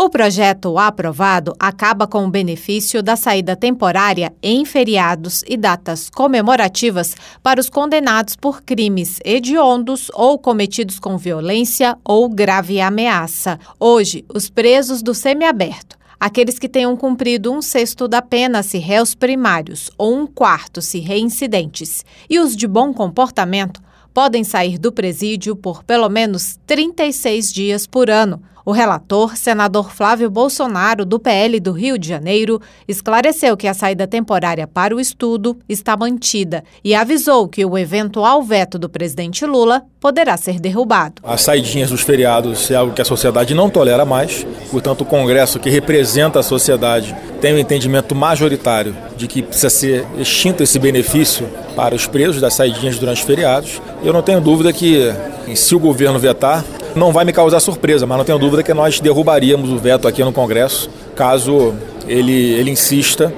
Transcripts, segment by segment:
O projeto aprovado acaba com o benefício da saída temporária em feriados e datas comemorativas para os condenados por crimes hediondos ou cometidos com violência ou grave ameaça. Hoje, os presos do semiaberto, aqueles que tenham cumprido 1/6 da pena se réus primários ou 1/4 se reincidentes, e os de bom comportamento, podem sair do presídio por pelo menos 36 dias por ano. O relator, senador Flávio Bolsonaro, do PL do Rio de Janeiro, esclareceu que a saída temporária para o estudo está mantida e avisou que o eventual veto do presidente Lula poderá ser derrubado. As saidinhas dos feriados é algo que a sociedade não tolera mais, portanto o Congresso, que representa a sociedade, tem um entendimento majoritário de que precisa ser extinto esse benefício para os presos das saidinhas durante os feriados. Eu não tenho dúvida que, se o governo vetar, não vai me causar surpresa, mas não tenho dúvida que nós derrubaríamos o veto aqui no Congresso, caso ele insista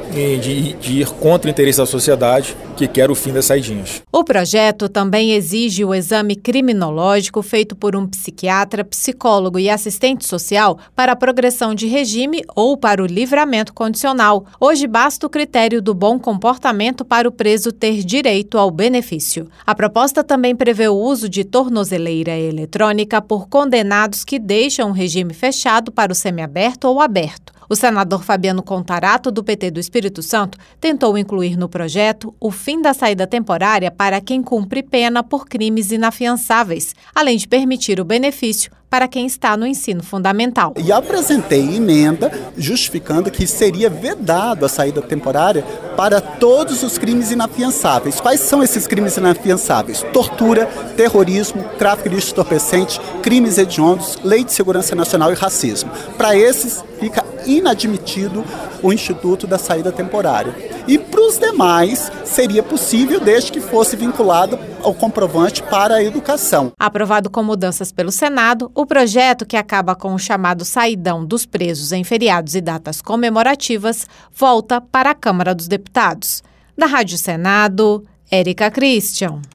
de ir contra o interesse da sociedade, que quer o fim das saidinhas. O projeto também exige o exame criminológico feito por um psiquiatra, psicólogo e assistente social para a progressão de regime ou para o livramento condicional. Hoje basta o critério do bom comportamento para o preso ter direito ao benefício. A proposta também prevê o uso de tornozeleira eletrônica por condenados que deixam o regime fechado para o semiaberto ou aberto. O senador Fabiano Contarato, do PT do Espírito Santo, tentou incluir no projeto o fim da saída temporária para quem cumpre pena por crimes inafiançáveis, além de permitir o benefício para quem está no ensino fundamental. E apresentei emenda justificando que seria vedado a saída temporária para todos os crimes inafiançáveis. Quais são esses crimes inafiançáveis? Tortura, terrorismo, tráfico de entorpecente, crimes hediondos, lei de segurança nacional e racismo. Para esses, fica inadmitido o instituto da saída temporária. E para os demais, seria possível desde que fosse vinculado ao comprovante para a educação. Aprovado com mudanças pelo Senado, o projeto, que acaba com o chamado saidão dos presos em feriados e datas comemorativas, volta para a Câmara dos Deputados. Da Rádio Senado, Érica Christian.